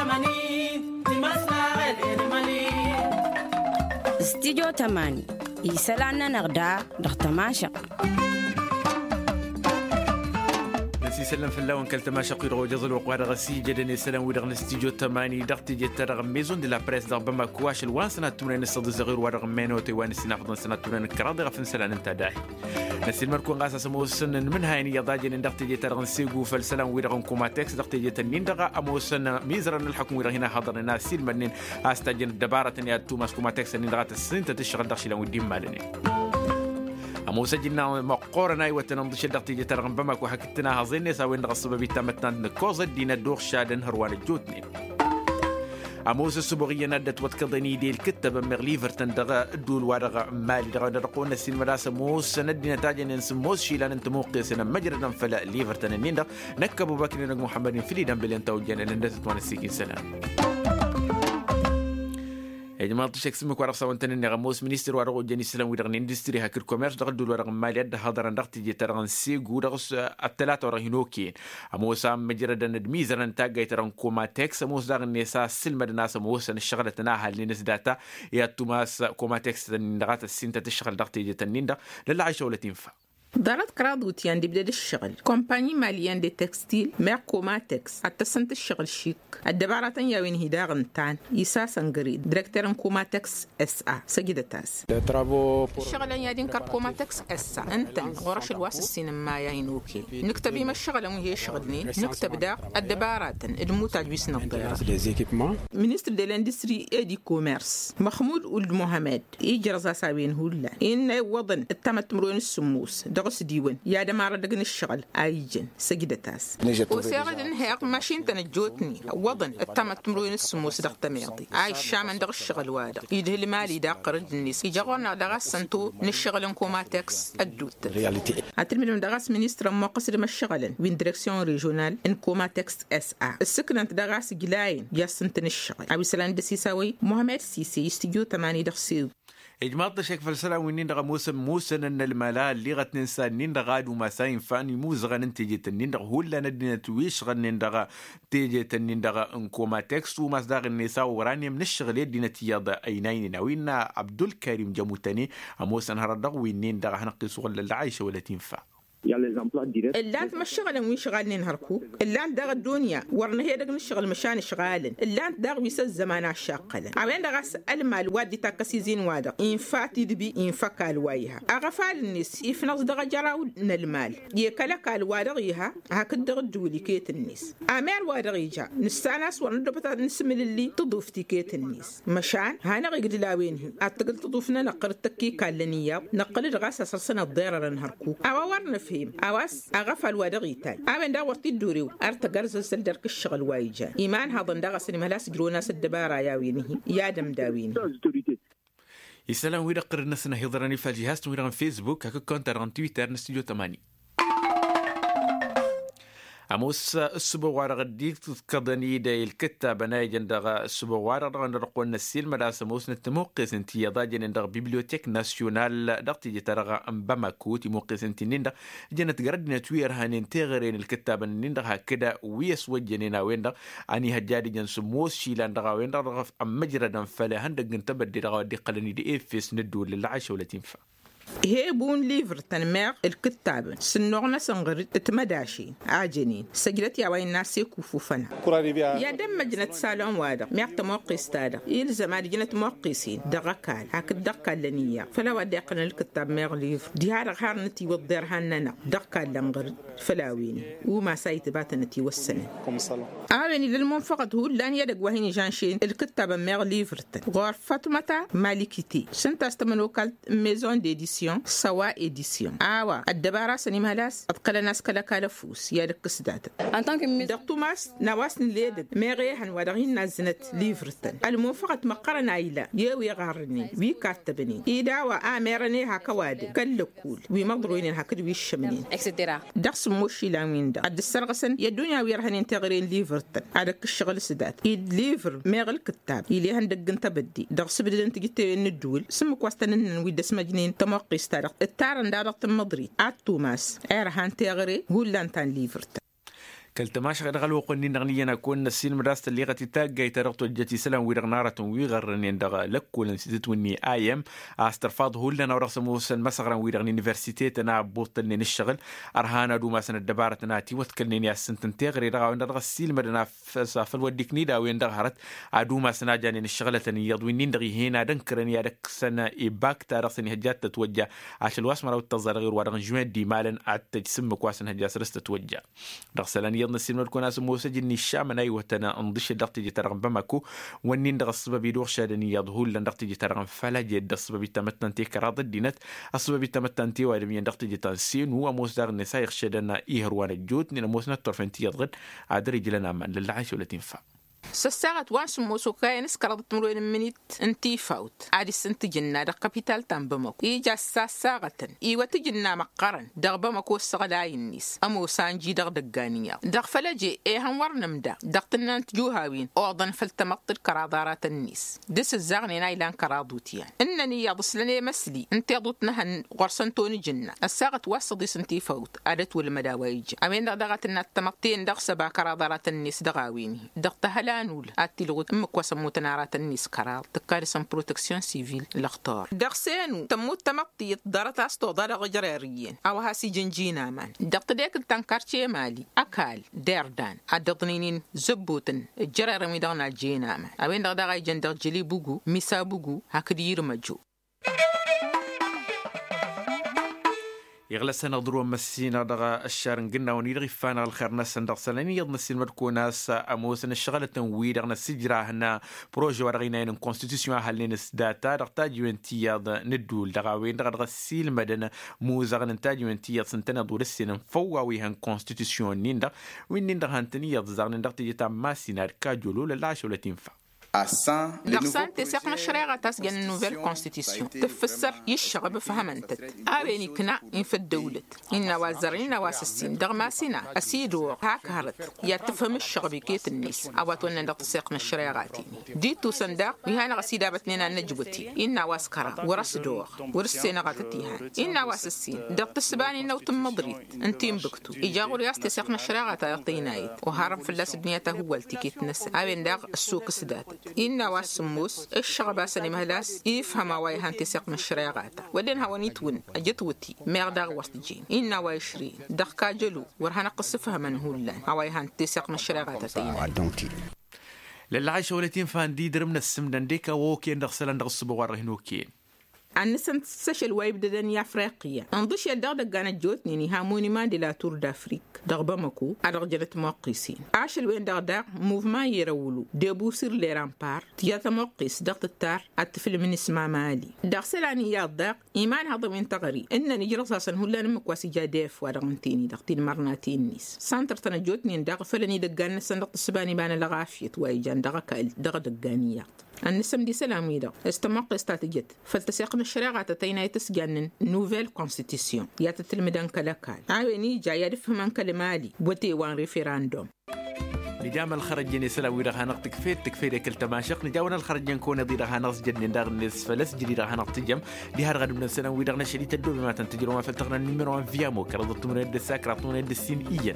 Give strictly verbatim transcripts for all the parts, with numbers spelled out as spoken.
استديو تماني يسالنا نغدا دختماشق سلام في اللون كالتماشق يرغو جزل وقوار غسي جدني سلام ويرغن استديو تماني دغتي جت رغم ميزون دي لا بريس دغ بما كواش الوان سنه تونين الصد صغير ورغم مينو تيوان سنه سنه تونين كراد غفن سلان انت داي نسيل مركون غاسا سمو سن من هايني يضاجن دغتي جت رغن سيغو فالسلام ويرغن كوماتكس دغتي جت نين دغ امو سن ميزرن الحكم ويرغنا حضرنا سيل منين استاجن دباره يا توماس كوماتكس نين دغت السنت تشغل دخل وديم مالني موسى جينا مقورنا وتنضش الدقتي جترغم بمك وحكتنا هزيني سوين نغصب بيتامتنا نكوز دينا دوغ شادن هروان الجوتني أموس السبوغية ندت وتكضني دي الكتب مغليفر تندغى الدول ورغى مالي دغى نرقون السين مداس موس ندي نتاجن نسموس شيلان انت موقيس مجردا فلا ليفر تنين دا نكبوا بكر نق محمد فليدا بلين توجين ندت وانسيكين سلام جماعة الشيخ سمك ورق سوانتن النغموس منيستر ورق جاني سلام ورق اندستري هاكر كوميرس دغ دول ورق ماليات ده هذا رندقتي جترغن سيغو دغس الثلاثه ورق هنوكين اموسا مجرد ندميزر انتاج يترن كوماتكس اموس دغ النساء سلمد الناس اموس الشغله تناها لنس داتا يا توماس كوماتكس دغات السنت تشغل دغتي جتنين ده لا عايشه ولا تنفع دارت كرادوتيان دي بدأ الشغل كومباني ماليان دي تكستيل ميركوماتكس التسنت الشغل شيك الدبارة يوين هداغن تان يساسا قريد ديركترن كوماتكس اس ا سجدة تاس الشغل يادين كار كوماتكس اس ا انت غرش الواس السينما ياينوكي نكتبي ما الشغل وهي شغلني نكتب دا الدبارة الموتاج بيسنا الضيارة منيستر دي الاندستري ايدي كوميرس محمود ولد محمد يجرز ساوين هولا ان وضن التمت مرون السموس دغس ديوان يا دمار دغن الشغل ايجن سجدة تاس وسيغد انهيق ماشين تنجوتني وضن التمت مرون السموس دغ تميطي اي شامن دغ الشغل وادغ يده المالي دا قرد الناس يجغونا دغس سنتو نشغل كوماتكس الدوت اتلمن دغس مينستر مقصد ما الشغل وين ديريكسيون ريجونال ان كوماتكس اس ا السكنت دغس جلاين يا سنتن الشغل ابي سلان دسيساوي محمد سيسي استديو ثمانية دغسيو إجماع الشيخ فلسلا وينين دغ موسم موسن إن الملاء اللي غت ننسى نين دغاد وما ساين فاني موز غن تيجي تنين دغ هو لا ندنا تويش غن دغ تيجي تنين دغ انكوما تكست وما دغ النساء وراني من الشغل دي نتيجة أينين نوينا عبد الكريم جموتني موسن هردغ وينين دغ هنقص ولا العيشة ولا تنفع اللان ما الشغل وين شغالين نهاركو اللان داغ الدنيا ورنا هي داغ الشغل مشان شغالين اللان داغ ويس الزمان الشاقل عوين داغ المال وادي تاكسي زين وادا ان فاتي دبي ان فكال وايها اغفال الناس يفنص داغ جراو المال يكلا كال وادا يها هاك داغ دولي كيت الناس امال وادا يجا نستانس ورنا دبتا نسمل اللي تضوف تيكيت الناس مشان هانا غيد لاوين اتقل تضوفنا نقر التكي كالنيه نقل دغاس سرسنا الضيره نهاركو اورنا أواس أغفل ودغيتال أبن دا ورتي الدوريو أرتقرز السلدر كالشغل وايجا إيمان هذا ندغى سنما لا سجرونا سدبارا ياوينه يادم داوينه يسلام ويرقر الناس هيضرني فالجهاز ويرغن فيسبوك هكا كونتر تويتر نستوديو تماني أموس السبوع رغديك تذكرني دا الكتاب نايجن دا السبوع رغن رقون السيل مداس موس نتموقس انتي يضاجن دا بيبليوتيك ناسيونال دقتي جترغى باماكو تموقس انتي نندا جنت قردنا توير هانين تغرين الكتاب نندا هكذا ويس وجننا وين دا اني هجادي جنس موس شيلان دا وين دا رغف ام مجردا فلا هندق نتبدي دا دي قلني دي افيس ندو للعيشة ولا تنفع هي بون ليفر تنمير الكتاب سنورنا سنغرد اتمداشي عاجنين سجلت يا وين ناس يكوفوفنا يا دم مجنة سالون وادا ميقت موقيس تادا يلزم هذه جنة موقيسين دغكال هاك دغكال لنيا فلا وديقنا الكتاب مير ليفر دي هذا خارنتي وضير هننا دغكال لنغرد فلاويني وما سايت باتنتي والسنة آويني للمنفقد هو لان يدق وهيني جانشين الكتاب مير ليفر غور فاطمة مالكيتي سنتاستمن وكالت ميزون دي سواء إديسيون آوا الدبارة سنيم هلاس أتقل الناس كلا كالفوس يا دك سدات أنتم كم دك توماس نواسن ليد مغيهن ودغين نزنت ليفرتن الموفقة مقرنا إلى يوي غارني وي كاتبني إذا وآمرني هكواد كل كول وي مضروين هكذا وي الشمنين إكسترا دخس موشي لامين دا عد السرقسن يدنيا ويرهن ينتغرين ليفرتن عدك الشغل سدات إيد ليفر مغل كتاب إلي هندق انت بدي دخس بدي انت جيت الدول سمك واستنن ويد اسمجنين تموقي استارق التارن دارت المضري عد توماس إيرهان تغري هو لانتان ليفرتن كالتماش غير غلو قني نغني أنا كون السين مدرسة اللي غتي تاجي ترقط الجتي سلام ويرغنارة ويغرني ندغ لك ولا نسيت وني أيام أسترفاض هو لنا ورسموس المسغرا ويرغني يونيفرسيتي أنا بوطني نشتغل أرهانا دو مثلا الدبارة ناتي وتكلني السنتين تغري رغا وندغ السيل مدنا في الوديك نيدا ويندغ هرت عدو مثلا جاني نشتغل تاني يضويني ندغي هنا دنكرني هذاك سنة إباك تارسني هجات تتوجه عشان الواسمر وتظهر غير ورغن جوين دي مالا عتجسم كواسن هجاس رست تتوجه دغسلان يضنا السيل مدكون اسم موسجل نشام ناي وتنا انضش دغتي جترغم بمكو ونين دغ السبب يدور شادني يضهول لندغتي جترغم فلا جد السبب تمتن تي كراض الدينات السبب تمتن تي وادم يندغتي جتنسين هو موسدار النساء يخشدنا إيهروان الجود نينا موسنا الطرفنتي يضغط عادر يجلنا من للعيش ولا تنفع سساغت وانس موسو كاين سكرت مروين منيت انتي فوت عادي سنت جنا دا كابيتال تامبمك ايجا ساساغتن ايوا تجنا مقرن دغبا مكو سغداي النيس امو سانجي دغ دغانيا دغ فلاجي اي هنورنم دا دغتنا تجوهاوين اوضن فلتمط الكرادارات النيس دس الزغني نايلان كرادوتيان انني يضسلني مسلي انت ضتنا غرسنتوني جنا الساغت واسدي سنتي فوت ادت والمداويج امين دغتنا التمطين دغ سبا كرادارات النيس دغاويني دغتها نول أتلو أمك وسمو تنارات الناس كرال تكارسن بروتكسيون سيفيل الاختار دغسانو تموت تمطي درت استودار غجريريين أو هاسي جنجينا من دغت ديك التنكارشي مالي أكال ديردان أدضنينين زبوتن الجرير ميدانا الجينا من أبين دغدغي جندغ جلي بوغو ميسا بوغو هكدير مجو يغلسنا ضروا مسينا دغا الشارن قلنا ونيرغي فانا الخير سندق سلاني يض مسين مركوناس اموسن الشغله تنوير غنا سجرا هنا بروجي ورغينا ان كونستيتيوشن هالين داتا دغتا جوينتياد ندول دغا وين دغا سيل مدن موزغ نتاج جوينتياد سنتنا دور السن فواوي هان كونستيتيوشن نيندا وين نيندا هانتني يض زغن دغتي جتا ماسينا كاجولو لا شوله تنفع لغسان تسيق مشريعة تسجن النوفيل كونستيتيسيون تفسر يشغب بفهمنتت آبيني كنا إن في الدولة إن وازرين واسسين دغماسينا أسيدو هاك هرت يتفهم الشغب كيت الناس أواتونا ندق تسيق مشريعاتي ديتو صنداق ويهانا غسيدا بتنينا نجبتي إن واسكرا ورس دور ورسينا غتتيها إن واسسين دق تسباني إنو تم مضريت انتين بكتو إجاغو رياس تسيق مشريعة يعطينايت وهرب في اللاس بنيته هو التيكيت نس آبين داغ السوق سدات إن واسموس الشغبة سلمة لاس يفهم واي هانتسق من الشريعات ودين هوانيت ون أجتوتي مغداغ واسجين إن وايشري دقا جلو ورهنا قصفها من هولان واي هانتسق من الشريعات تينا للعيش ولتين فان دي درمنا السمدن ديكا ووكين دغسلان دغصبو ورهنوكين أنسان سشل وايب دنيا أفريقيا انضش يدغ دغانا جوتني هاموني ما دي لا تور دافريك دغبا مكو أدغجلة موقسين عاشل وين دغ دغ موفما يرولو ديبو سير لي رامبار تياتا موقس دغ التار الطفل من اسمها مالي دغ سلاني يا دغ إيمان هذا من تغري إن نجرس أصلا هلا نمكواسي جاديف ودغنتيني دغتين مرناتين نيس سانتر تنا جوتني دغ فلني دغانا صندوق السباني بان لغافيت وايجان دغ كال دغ دغانيات النسم دي سلامي دغ استمق استراتيجيت فلتسيق الشريعة تتينا يتسجن نوفيل كونستيتيسيون ياتتلمدان كلاكال عاويني جاي يفهم كلمالي بوتي وان ريفيراندوم نجام الخرج جني سلا ويرها نقطك فيت تكفير كل تماشق نجاونا الخرج جنكون ضيرها نص جن ندار نس فلس جديرها نقطجم دي هرغد من السنة ويرنا شديد الدوب ما تنتجروا ما فلتقنا النمر فيامو كرضت من يد الساكرة يد السين إيا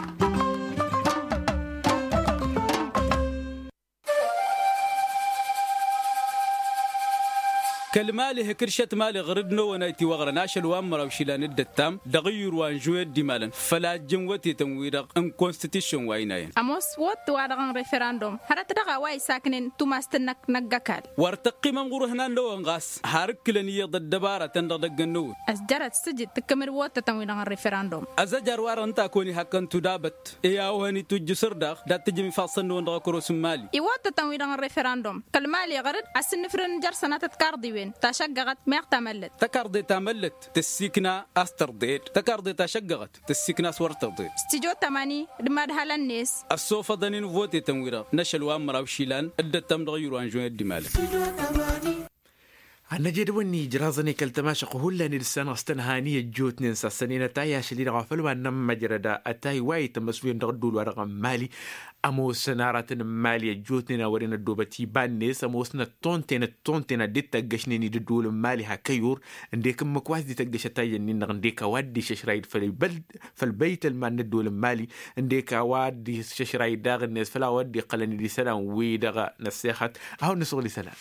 كالمالي هكرشت مالي غردنا ونايتي وغرناش الوامر وشيلان الدتام دغير وانجويد دي مالن فلا جنوتي تنوير ان كونستيتيوشن وايناين اموس وات وادغن ريفراندوم هرت دغا واي ساكنين توماستنك نغاكال ورتقي منغور هنا ندو انغاس هاركلني ضد دباره تندغنو اسجرت سجد تكمل وات تنوير الريفراندوم ازجر وارنتا كوني حقن تدابت يا وهني تجسر داخ دا تجمي فاصن وندغ كروس مالي اي وات تنوير الريفراندوم كالمالي غرد اسنفرن جر سنه تكاردي تشجعت ما تملت تكاردي تملت تسيكنا استرديت تكاردي تشجعت تسيكنا سورترديت استجو تماني دماد هالناس السوفا دنين فوتي تنويرا نشل وامرا وشيلان ادت تم دغيرو انجو الدمال أنا جد وني جرازني كالتماشى قهول لاني لسان استنهانية جوت ننسى السنين تاي شلي غافل وأنا مجردا أتاي واي تمسوين دردول ورقم مالي أمو سنارة مالية جوتنا ورينا الدوبتي بانيس أمو سنة تونتين التونتين دي تقشنيني ددول مالي هكيور انديك مكواز دي تقش تاي نين انديك وادي ششرايد فالبلد فالبيت المان الدول مالي انديك وادي ششرايد داغ الناس فلا وادي قلني دي سلام ويدغ نسيخت أو نسغلي سلام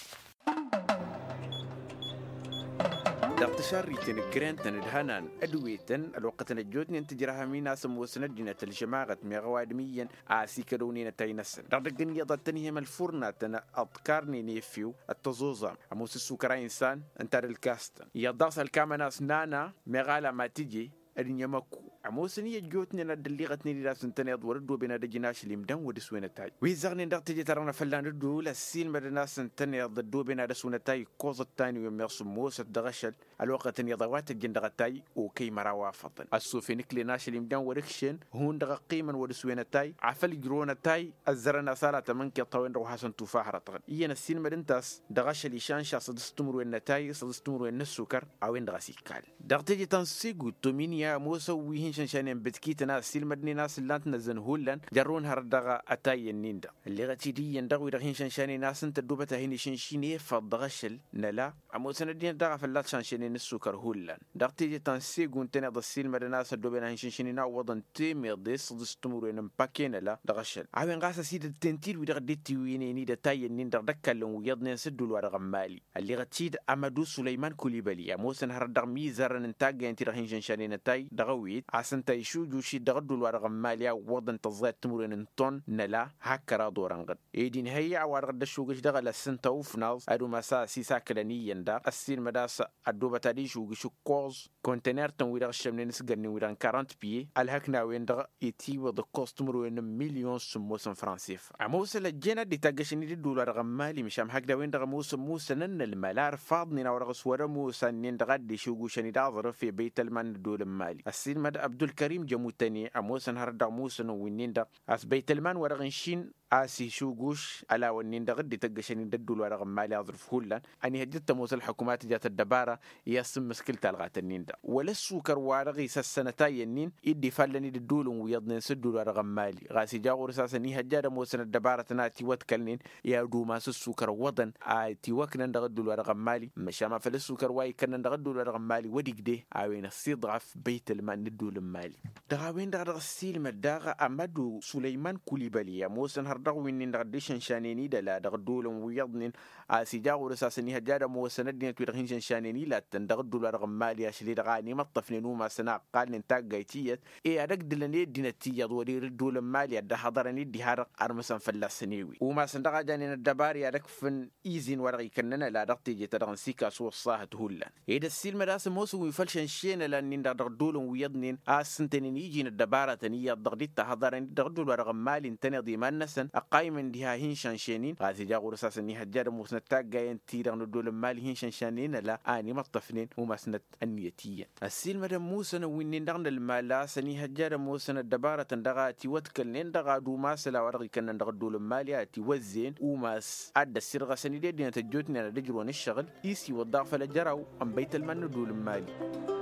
دقتشاريتن جرانتن الهنان أدويتن الوقت نجوتني انت جراها مينا سمو سندجنة الجماعة ميغوادميا آسي كرونين تاينسن دقدقن يضطنهم الفرنة تنا أذكارني نيفيو التزوزة أموس السكرة إنسان انتر الكاست يضاس الكامناس نانا ميغالا ما تجي أدن يمكو عموسني يجوتني ندليغتني لراس انتني أدور الدو بنا دجناش اللي مدن ودسوين التاي ويزغني ندق تجي ترانا فلان الدو لسين مدناس انتني الدو بنا دسوين التاي كوز التاني ويميرسو موسى الدغشل الوقت ان يضوات الجندغ التاي وكي مراوا فطن السوفي نكلي ناش اللي مدن وركشن هون دغ قيما ودسوين التاي عفل جرون التاي الزرنا سالة منك طوين روحاسن توفاح رطغن إيانا السين مدنتاس دغشل يشانشا صدستمرو النتاي صدستمرو النسوكر أوين دغسيكال دغ تجي تنسيقو تومينيا موسى ويهن شنشانين بتكيتنا سيل مدني ناس اللي نزن هولن جرون هردغا أتاي النيندا اللي غتي دي يندغو يدغين شنشاني ناس انت دوبتا هيني شنشيني فضغشل نلا عمو سندين دغا فلات شنشانين السكر هولن دغ تيجي تنسيقو انتنا ضسيل مدني ناس دوبنا هين شنشاني نا وضن تيمير دي صدستمرو ينم باكين لا دغشل عوين غاسا سيد التنتيل ويدغ ديتي ويني دا تاي النيندا دكالن ويضنين سدو الورغ مالي اللي غتيد أمدو سليمان كوليبالي عمو سن هردغ ميزارن انتاق انتي رغين شنشاني نتاي دغويد عسن تايشو جوشي دغدو الورغ ماليا وضن تزايد تمرين نطن نلا هكرا دورانغد ايدين هيا وارغد شوغش دغ لسنتا وفناز ادو مسا سيسا كلاني يندا السين مداس ادو بتادي شوغشو كوز كونتينر تن ويدغ شمنين سغني ويدان أربعين بي الهكنا وين دغ ايتي ود كوستمرين مليون سموسن فرانسيف عموس لجينا دي تاغشني دي دولار مالي مشام هكدا وين دغ موس موسنن الملار فاضني نورغ سوره موسنين دغ دي شوغشني داظر في بيت المال دول مالي السين مد عبد الكريم جموتني عموسن هردا موسن وينيندا اس بيت المال ورغنشين آسي شوغوش على ونيندا غدي تقشني ددول ورغ مالي أظرف هولان أني هجدت موسى الحكومات جات الدبارة ياسم مسكلة الغات النيندا ولا السوكر وارغي سنتاي النين إدي فلني ددول ويضنين سدول ورغ مالي غاسي جاو رساسني هجادة موسى الدبارة تناتي واتكلنين يا دوماس السوكر وضن آتي وكنا ندغدول ورغ مالي مشاما فالسوكر واي كنا ندغدول ورغ مالي وديك دي آوين الصيضعف بيت المال ندول مالي دغاوين دغ السيل مداغ أمدو سليمان كوليبالي موسى هردغ وينين دغديشن شانيني دلا دغدول ويضنين آسي جاو رساسني هجادة موسى ندين تويرغين شانيني لا تندغدول ورغ مالي أشلي دغاني مطفنين وما سنا قال ننتاق جايتيت إيه أدق دلني دينتي ودير الدول مالي أده حضرني دي هارق أرمسن فلسنيوي وما سندغ جانين الدباري أدق فن إيزين ورغي كننا لا دغتي جي تدغن سيكا سوى الصاحة هولا إيه السيل مداس موسى ويفلشن شين لأنين دغدول ويضنين آسنتنين يجين الدبارة تنية دغديت تحضرني دغدول ورغ مالي انتني ضيمان نسن أقايم من ديها هين شانشينين غازي جاغو رساسني هجار موسى نتاق جاين تيرغن الدول مالي هين شانشانين لا آني مطفنين وما سنت النيتية السيل مدام موسى وينين دغن المالا سني هجار موسى الدبارة تندغاتي واتكلنين دغادو ماسلا ورغي كنن دغدول مالي آتي وزين وماس عد السرغة سني دي دينا تجوتني على دجرون الشغل إيسي والضعف لجراو أم بيت المال دول مالي